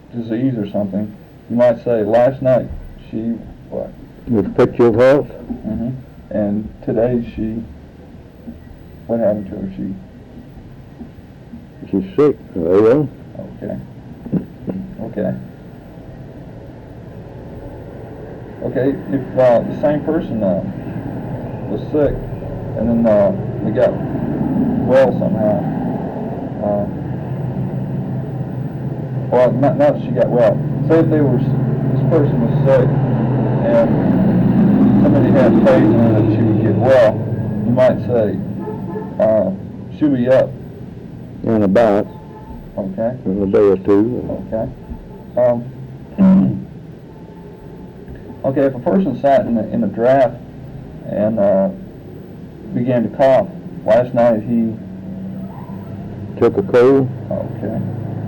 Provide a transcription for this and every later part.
disease or something, you might say, last night she, what? With a picture of health? Mm-hmm. And today she, what happened to her? She's sick. Well. Okay. Okay. Okay, if the same person was sick and then they got well somehow, well, not that she got well. Say if this person was sick and somebody had faith in her that she would get well, you might say, she'll be up. And about. Okay. In a day or two. Okay. Okay, if a person sat in a draft and began to cough, last night he took a cold. Okay.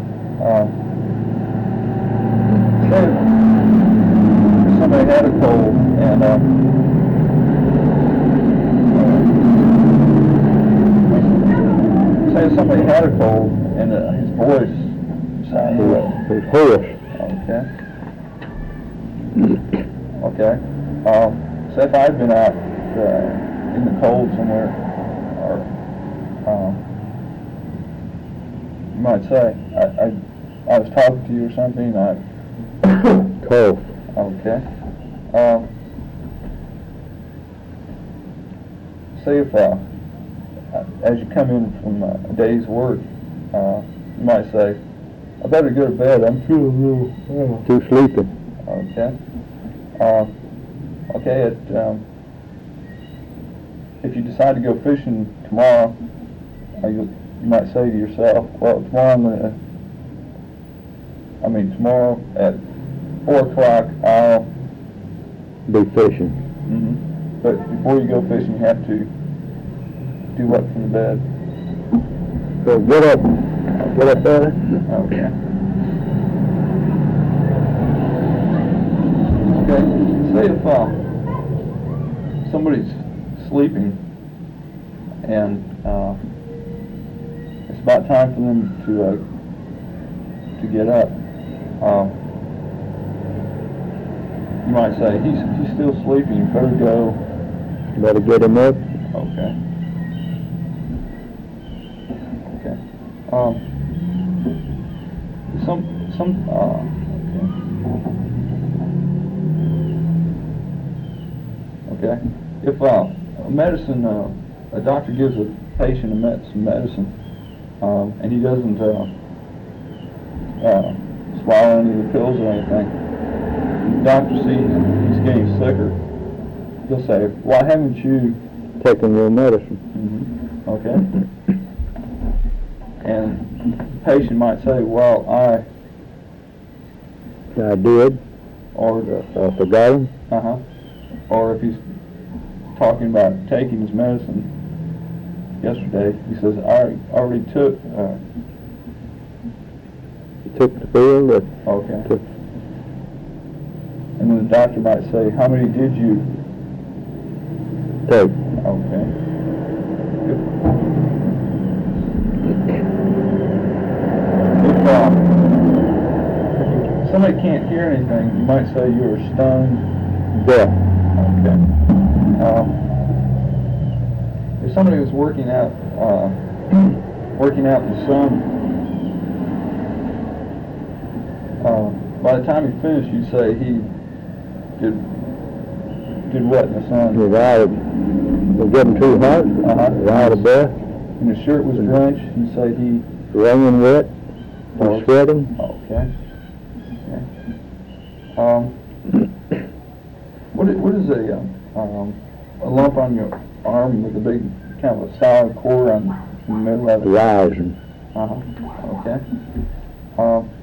Say somebody had a cold and say somebody had a cold and his voice sounded his hoarse. Okay. Okay. Say if I'd been out in the cold somewhere, or you might say I was talking to you or something. Cough. Okay. Say if as you come in from a day's work, you might say, I better go to bed. I'm feeling a little too sleepy. Okay. Okay. If you decide to go fishing tomorrow, you might say to yourself, well, tomorrow at 4 o'clock I'll be fishing. Mm-hmm. But before you go fishing, you have to do what from the bed? So get up there. Okay. Okay. Say if somebody's sleeping and it's about time for them to get up. You might say, he's still sleeping, you better go. Better get him up. Okay. Okay. Okay. If medicine, a doctor gives a patient some medicine, and he doesn't swallow any of the pills or anything, the doctor sees he's getting sicker, he'll say, why haven't you taken your medicine? Mm-hmm. Okay. And the patient might say, well, I did. Or forgot him. Or if he's talking about taking his medicine yesterday, he says, I already took. You took the pill? Okay. And then the doctor might say, how many did you take? Okay. If somebody can't hear anything, you might say you were stunned. Deaf. Okay. If somebody was working out in the sun, by the time he finished, you'd say he did what in the sun? His eyes were getting too hot. His out of breath. And his shirt was drenched. You'd say he wringing wet. Or sweating. Okay. What is a lump on your arm with a big kind of a solid core in the middle of it? The eyes. Okay.